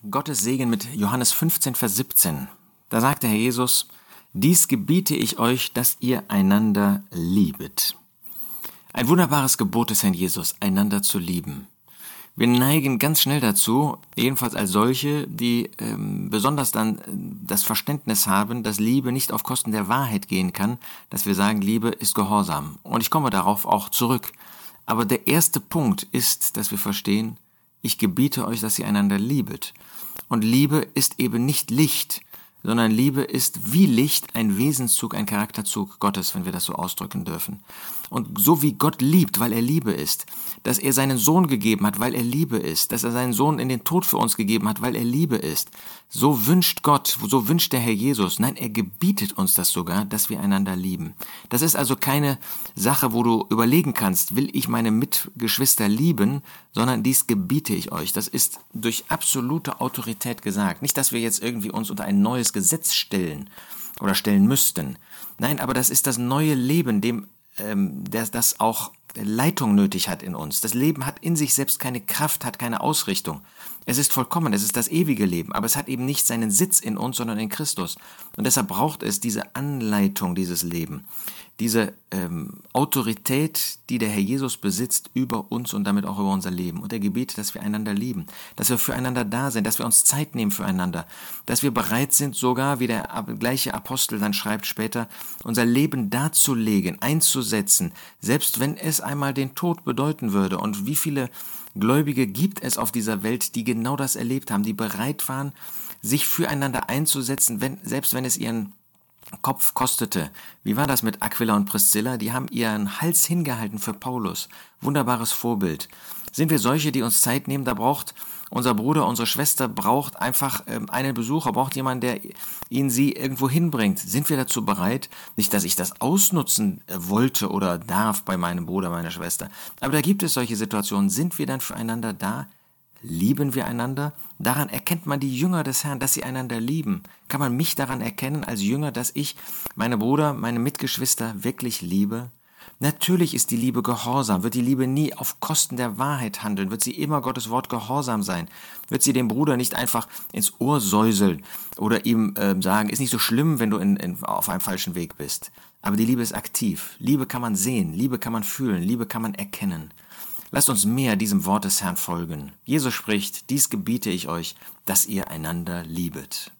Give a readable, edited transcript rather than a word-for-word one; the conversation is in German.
Gottes Segen mit Johannes 15, Vers 17. Da sagt der Herr Jesus: Dies gebiete ich euch, dass ihr einander liebet. Ein wunderbares Gebot des Herrn Jesus, einander zu lieben. Wir neigen ganz schnell dazu, jedenfalls als solche, die besonders dann das Verständnis haben, dass Liebe nicht auf Kosten der Wahrheit gehen kann, dass wir sagen, Liebe ist Gehorsam. Und ich komme darauf auch zurück. Aber der erste Punkt ist, dass wir verstehen, ich gebiete euch, dass ihr einander liebet. Und Liebe ist eben nicht Licht, sondern Liebe ist wie Licht ein Wesenszug, ein Charakterzug Gottes, wenn wir das so ausdrücken dürfen. Und so wie Gott liebt, weil er Liebe ist, dass er seinen Sohn gegeben hat, weil er Liebe ist, dass er seinen Sohn in den Tod für uns gegeben hat, weil er Liebe ist, so wünscht Gott, so wünscht der Herr Jesus, nein, er gebietet uns das sogar, dass wir einander lieben. Das ist also keine Sache, wo du überlegen kannst, will ich meine Mitgeschwister lieben, sondern dies gebiete ich euch. Das ist durch absolute Autorität gesagt. Nicht, dass wir jetzt irgendwie uns unter ein neues Gesetz stellen oder stellen müssten. Nein, aber das ist das neue Leben, das auch Leitung nötig hat in uns. Das Leben hat in sich selbst keine Kraft, hat keine Ausrichtung. Es ist vollkommen, es ist das ewige Leben, aber es hat eben nicht seinen Sitz in uns, sondern in Christus. Und deshalb braucht es diese Anleitung, dieses Leben, diese Autorität, die der Herr Jesus besitzt über uns und damit auch über unser Leben. Und er gebietet, dass wir einander lieben, dass wir füreinander da sind, dass wir uns Zeit nehmen füreinander, dass wir bereit sind sogar, wie der gleiche Apostel dann schreibt später, unser Leben darzulegen, einzusetzen, selbst wenn es einmal den Tod bedeuten würde. Und wie viele Gläubige gibt es auf dieser Welt, die genau das erlebt haben, die bereit waren, sich füreinander einzusetzen, selbst wenn es ihren Kopf kostete. Wie war das mit Aquila und Priscilla? Die haben ihren Hals hingehalten für Paulus. Wunderbares Vorbild. Sind wir solche, die uns Zeit nehmen? Da braucht unser Bruder, unsere Schwester braucht einfach einen Besucher, braucht jemanden, der sie irgendwo hinbringt. Sind wir dazu bereit? Nicht, dass ich das ausnutzen wollte oder darf bei meinem Bruder, meiner Schwester. Aber da gibt es solche Situationen. Sind wir dann füreinander da? Lieben wir einander? Daran erkennt man die Jünger des Herrn, dass sie einander lieben. Kann man mich daran erkennen als Jünger, dass ich meine Brüder, meine Mitgeschwister wirklich liebe? Natürlich ist die Liebe gehorsam, wird die Liebe nie auf Kosten der Wahrheit handeln, wird sie immer Gottes Wort gehorsam sein, wird sie dem Bruder nicht einfach ins Ohr säuseln oder ihm sagen, ist nicht so schlimm, wenn du auf einem falschen Weg bist. Aber die Liebe ist aktiv, Liebe kann man sehen, Liebe kann man fühlen, Liebe kann man erkennen. Lasst uns mehr diesem Wort des Herrn folgen. Jesus spricht, dies gebiete ich euch, dass ihr einander liebet.